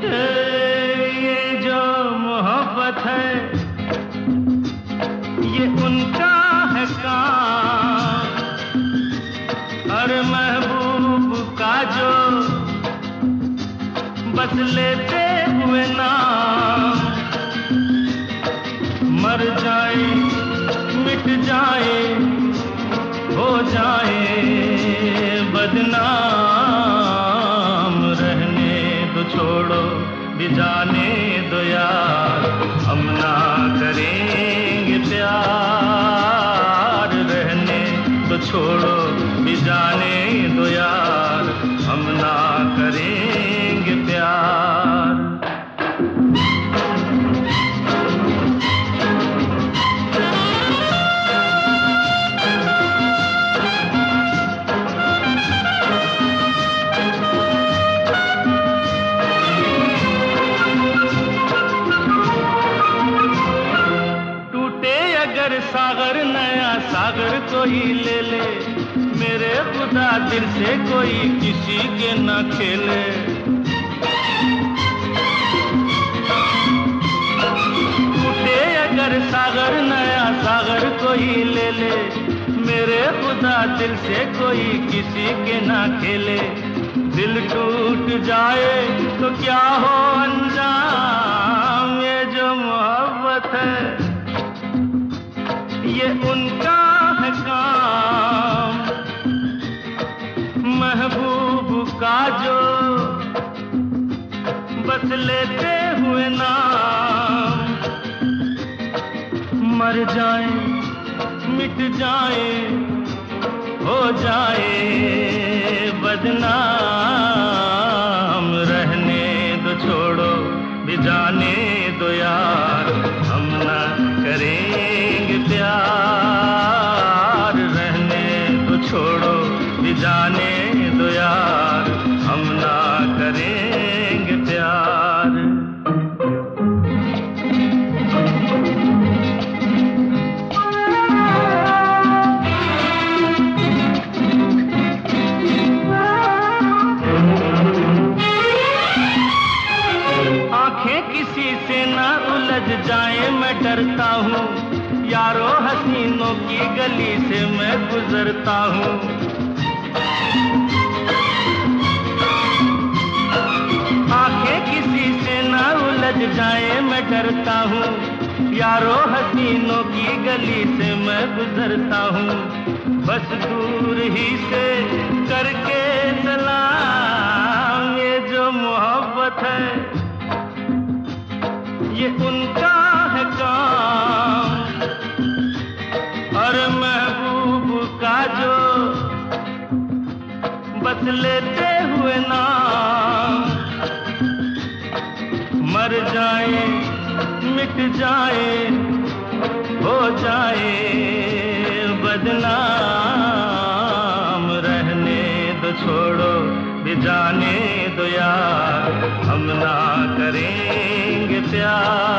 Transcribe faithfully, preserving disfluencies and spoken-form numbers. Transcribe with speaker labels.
Speaker 1: ये जो मोहब्बत है ये उनका है काम, अरे महबूब का जो बस लेते हुए नाम, मर जाए मिट जाए हो जाए बदनाम, रहने दो छोड़ो भी जाने दो यार, हम ना करेंगे प्यार, रहने दो छोड़ो भी जाने दो यार, हम ना करेंगे प्यार। अगर सागर नया सागर कोई ले ले, मेरे खुदा दिल से कोई किसी के न खेले। टूटे अगर सागर नया सागर कोई ले ले, मेरे खुदा दिल से कोई किसी के न खेले। दिल टूट जाए तो क्या हो अंजाम, ये जो मोहब्बत है ये उनका है काम, महबूब का जो बस लेते हुए नाम, मर जाए मिट जाए हो जाए बदनाम, रहने दो छोड़ो भी जाने दो यार, हम ना करेंगे प्यार, रहने दो छोड़ो भी जाने दो यार, हम ना करेंगे प्यार। आंखें किसी से ना उलझ जाए मैं डरता हूँ, यारो हसीनों की गली से मैं गुजरता हूँ। आंखें किसी से ना उलझ जाए मैं डरता हूँ, यारो हसीनों की गली से मैं गुजरता हूँ। बस दूर ही से करके सलाम, ये जो मोहब्बत है ये उनका है काम, और महबूब का जो बस लेते हुए नाम, मर जाए मिट जाए हो जाए बदनाम, रहने दो छोड़ो भी जाने दो यार, हम ना करेंगे प्यार।